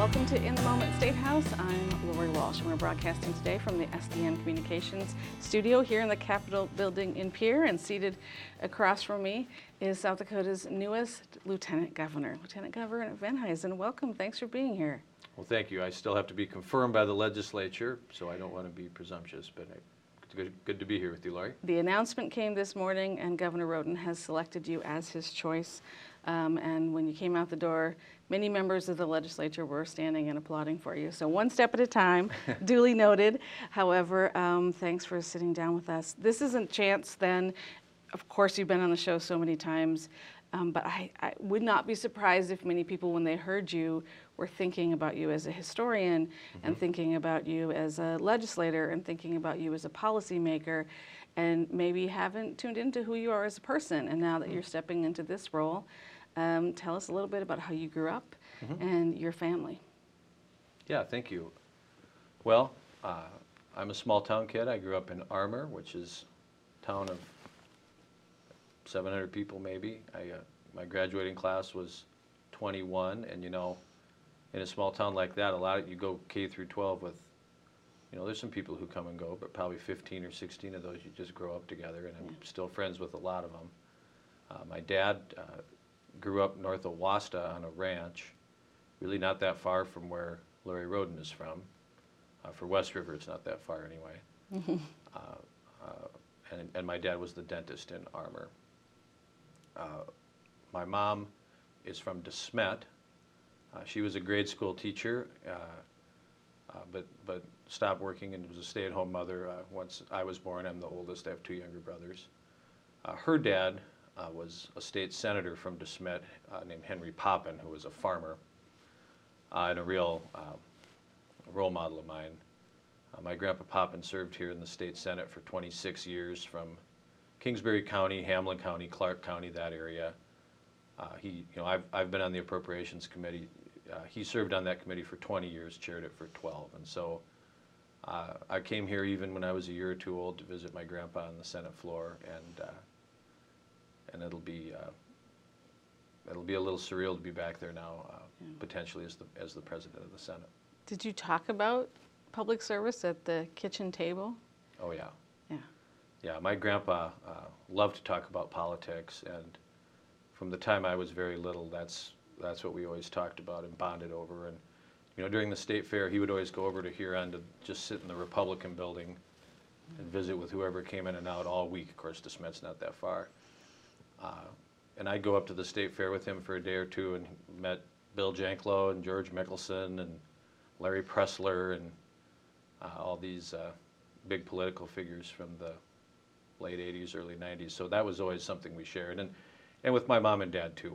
Welcome to In the Moment State House. I'm Lori Walsh, and we're broadcasting today from the SDN Communications studio here in the Capitol building in Pierre, and seated across from me is South Dakota's newest Lieutenant Governor. Lieutenant Governor Venhuizen, welcome. Thanks for being here. Well, thank you. I still have to be confirmed by the legislature, so I don't want to be presumptuous, but it's good to be here with you, Lori. The announcement came this morning, and Governor Roden has selected you as his choice. And when you came out the door, many members of the legislature were standing and applauding for you. So one step at a time, duly noted. However, thanks for sitting down with us. This isn't chance then. Of course, you've been on the show so many times, but I would not be surprised if many people, when they heard you, were thinking about you as a historian and thinking about you as a legislator and thinking about you as a policymaker, and maybe haven't tuned into who you are as a person. And now that you're stepping into this role, tell us a little bit about how you grew up and your family. Yeah, thank you. Well, I'm a small town kid. I grew up in Armour, which is a town of 700 people maybe. My graduating class was 21, and you know, in a small town like that, you go K through 12 with, you know, there's some people who come and go, but probably 15 or 16 of those you just grow up together, and I'm still friends with a lot of them. My dad grew up north of Wasta on a ranch, really not that far from where Larry Roden is from. For West River, it's not that far anyway. And my dad was the dentist in Armour. My mom is from DeSmet. She was a grade school teacher, but stopped working and was a stay-at-home mother once I was born. I'm the oldest. I have two younger brothers. Her dad was a state senator from DeSmet named Henry Poppin, who was a farmer and a real role model of mine. My grandpa Poppin served here in the state senate for 26 years from Kingsbury County, Hamlin County, Clark County, that area. I've been on the Appropriations Committee. He served on that committee for 20 years, chaired it for 12, and so I came here even when I was a year or two old to visit my grandpa on the Senate floor, and it'll be a little surreal to be back there now, potentially as the president of the Senate. Did you talk about public service at the kitchen table? Oh yeah. Yeah. Yeah, my grandpa loved to talk about politics, and from the time I was very little, that's what we always talked about and bonded over. And you know, during the state fair, he would always go over to Huron to just sit in the Republican building and visit with whoever came in and out all week. Of course, DeSmet's not that far. And I'd go up to the state fair with him for a day or two and met Bill Janklow and George Mickelson and Larry Pressler and all these big political figures from the late 80s, early 90s. So that was always something we shared. And with my mom and dad too.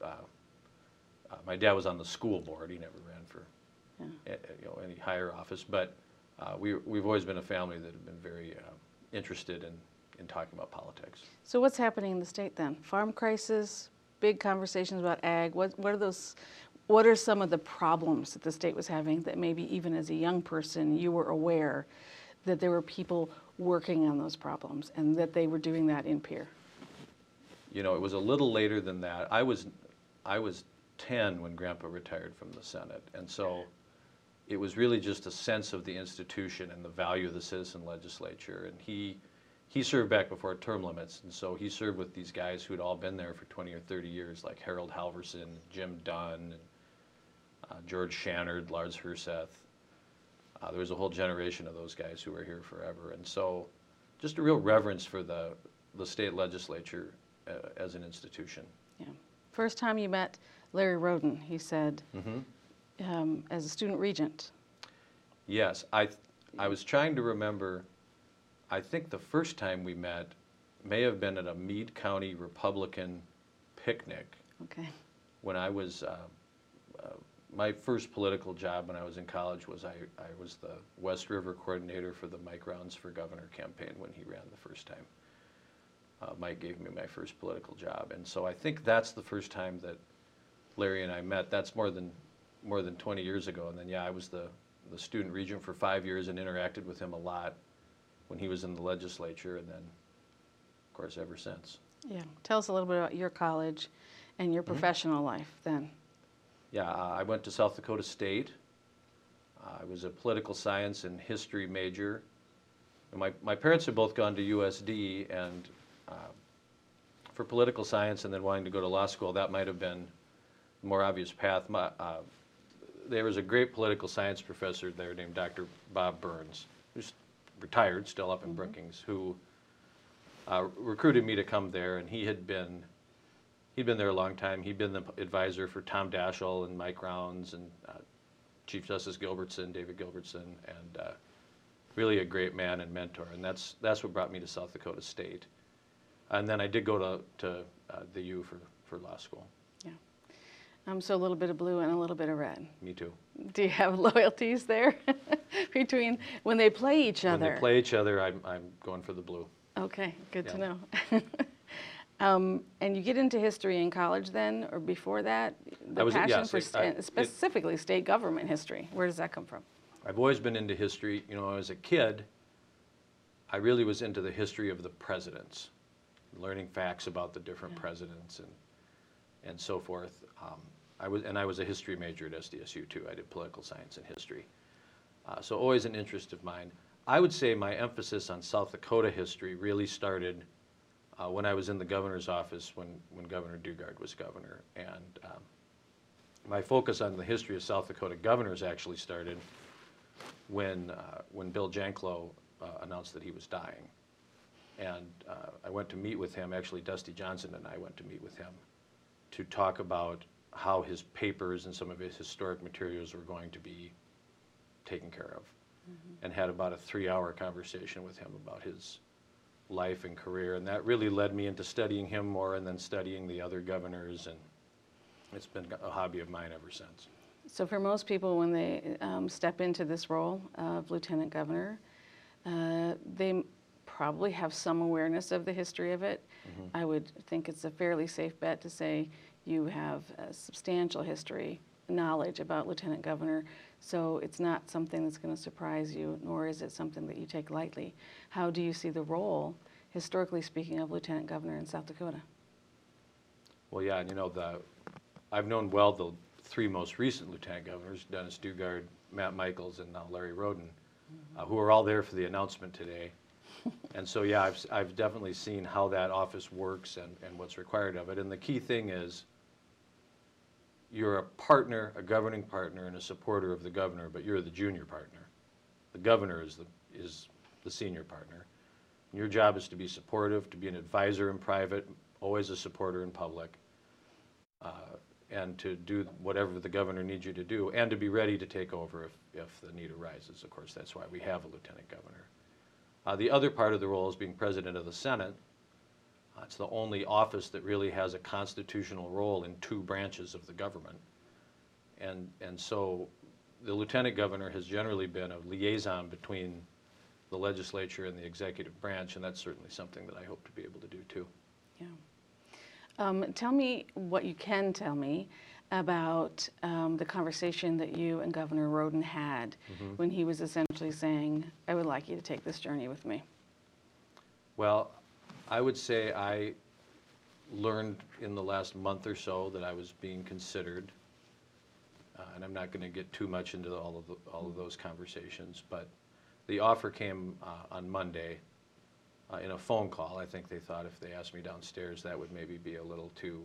My dad was on the school board. He never ran for any higher office, but we've always been a family that have been very interested in talking about politics. So what's happening in the state then? Farm crisis, big conversations about ag. What are some of the problems that the state was having that maybe even as a young person you were aware that there were people working on those problems and that they were doing that in Pierre? You know, it was a little later than that. I was 10 when Grandpa retired from the Senate, and so it was really just a sense of the institution and the value of the citizen legislature. And he served back before term limits, and so he served with these guys who'd all been there for 20 or 30 years, like Harold Halverson, Jim Dunn, and George Shannard, Lars Herseth. There was a whole generation of those guys who were here forever, and so just a real reverence for the state legislature as an institution. Yeah. First time you met Larry Roden, he said, as a student regent. Yes, I was trying to remember. I think the first time we met may have been at a Meade County Republican picnic. Okay. When I was, my first political job when I was in college was I was the West River coordinator for the Mike Rounds for Governor campaign when he ran the first time. Mike gave me my first political job, and so I think that's the first time that Larry and I met. That's more than 20 years ago. And then yeah, I was the student regent for 5 years and interacted with him a lot when he was in the legislature, and then of course ever since. Yeah, tell us a little bit about your college and your professional life then. Yeah, I went to South Dakota State. I was a political science and history major. And my parents had both gone to USD, and for political science and then wanting to go to law school, that might have been a more obvious path. There was a great political science professor there named Dr. Bob Burns, who's retired, still up in Brookings, who recruited me to come there, and he'd been there a long time. He'd been the advisor for Tom Daschle and Mike Rounds and Chief Justice Gilbertson, David Gilbertson, and really a great man and mentor. And that's what brought me to South Dakota State. And then I did go to the U for law school. Yeah. So a little bit of blue and a little bit of red. Me too. Do you have loyalties there between when they play each other? When they play each other, I'm going for the blue. Okay, good to Yeah. know. And you get into history in college then, or before that? The passion for specifically state government history. Where does that come from? I've always been into history. You know, as a kid, I really was into the history of the presidents, learning facts about the different presidents and so forth. I was a history major at SDSU too. I did political science and history. So always an interest of mine. I would say my emphasis on South Dakota history really started when I was in the governor's office when Governor Dugard was governor. And my focus on the history of South Dakota governors actually started when Bill Janklow announced that he was dying. And I went to meet with him, actually Dusty Johnson and I went to meet with him to talk about how his papers and some of his historic materials were going to be taken care of. And had about a 3-hour conversation with him about his life and career. And that really led me into studying him more and then studying the other governors. And it's been a hobby of mine ever since. So for most people, when they step into this role of lieutenant governor, they probably have some awareness of the history of it. I would think it's a fairly safe bet to say you have a substantial history, knowledge about lieutenant governor, so it's not something that's going to surprise you, nor is it something that you take lightly. How do you see the role, historically speaking, of lieutenant governor in South Dakota? Well, yeah, and you know, I've known well the 3 most recent lieutenant governors, Dennis Dugard, Matt Michaels, and now Larry Roden, who are all there for the announcement today. And so, yeah, I've definitely seen how that office works and what's required of it. And the key thing is you're a partner, a governing partner, and a supporter of the governor, but you're the junior partner. The governor is the senior partner. And your job is to be supportive, to be an advisor in private, always a supporter in public, and to do whatever the governor needs you to do, and to be ready to take over if the need arises. Of course, that's why we have a lieutenant governor. The other part of the role is being president of the Senate. It's the only office that really has a constitutional role in 2 branches of the government. And so the lieutenant governor has generally been a liaison between the legislature and the executive branch, and that's certainly something that I hope to be able to do too. Yeah. Tell me what you can tell me about the conversation that you and Governor Roden had when he was essentially saying, I would like you to take this journey with me. Well, I would say I learned in the last month or so that I was being considered, and I'm not going to get too much into all of those conversations, but the offer came on Monday in a phone call. I think they thought if they asked me downstairs, that would maybe be a little too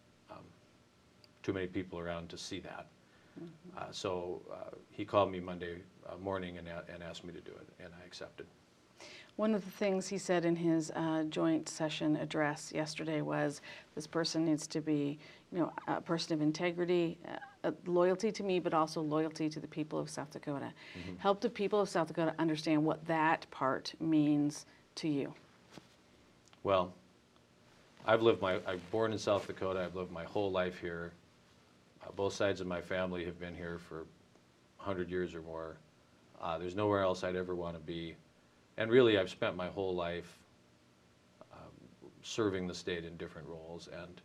many people around to see that. So he called me Monday morning and asked me to do it, and I accepted. One of the things he said in his joint session address yesterday was this person needs to be, a person of integrity, loyalty to me, but also loyalty to the people of South Dakota. Help the people of South Dakota understand what that part means to you. Well, I'm born in South Dakota. I've lived my whole life here. Both sides of my family have been here for 100 years or more. There's nowhere else I'd ever want to be. And really, I've spent my whole life serving the state in different roles. And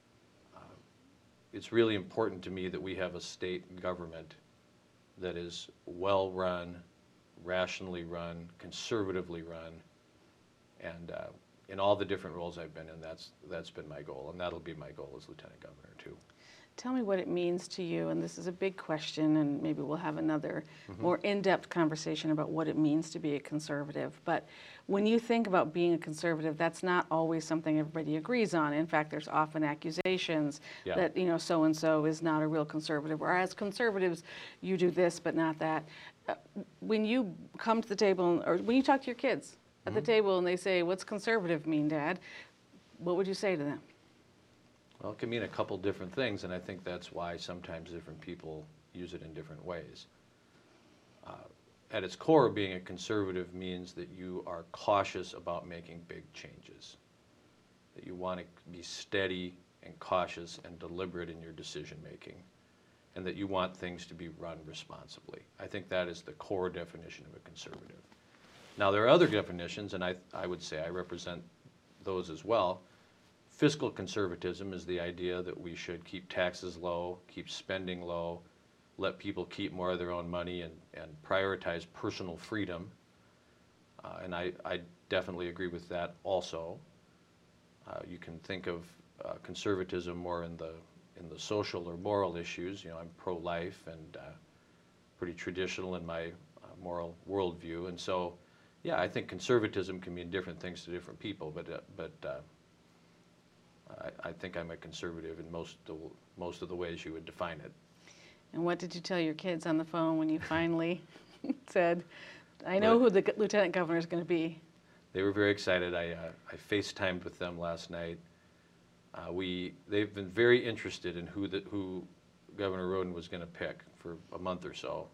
it's really important to me that we have a state government that is well-run, rationally run, conservatively run, and in all the different roles I've been in, that's been my goal, and that'll be my goal as Lieutenant Governor too. Tell me what it means to you, and this is a big question, and maybe we'll have another more in-depth conversation about what it means to be a conservative. But when you think about being a conservative, that's not always something everybody agrees on. In fact, there's often accusations that, so-and-so is not a real conservative, or as conservatives, you do this but not that. When you come to the table, or when you talk to your kids at the table and they say, "What's conservative mean, Dad?" What would you say to them? Well, it can mean a couple different things, and I think that's why sometimes different people use it in different ways. At its core, being a conservative means that you are cautious about making big changes, that you want to be steady and cautious and deliberate in your decision making, and that you want things to be run responsibly. I think that is the core definition of a conservative. Now, there are other definitions, and I would say I represent those as well. Fiscal conservatism is the idea that we should keep taxes low, keep spending low, let people keep more of their own money, and prioritize personal freedom. And I definitely agree with that also. You can think of conservatism more in the social or moral issues. I'm pro-life and pretty traditional in my moral worldview. And so, yeah, I think conservatism can mean different things to different people, but I think I'm a conservative in most of the ways you would define it. And what did you tell your kids on the phone when you finally said, "I know who the Lieutenant Governor is going to be"? They were very excited. I FaceTimed with them last night. They've been very interested in who Governor Roden was going to pick for a month or so.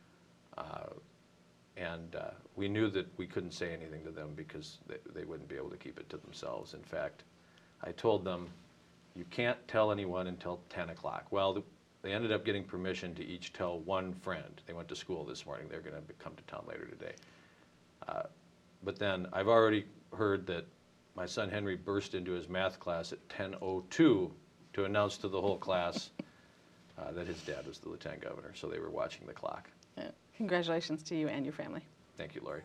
And we knew that we couldn't say anything to them because they wouldn't be able to keep it to themselves. In fact, I told them, you can't tell anyone until 10 o'clock. Well, they ended up getting permission to each tell one friend. They went to school this morning. They're going to come to town later today. But then I've already heard that my son Henry burst into his math class at 10:02 to announce to the whole class that his dad was the Lieutenant Governor. So they were watching the clock. Congratulations to you and your family. Thank you, Lori.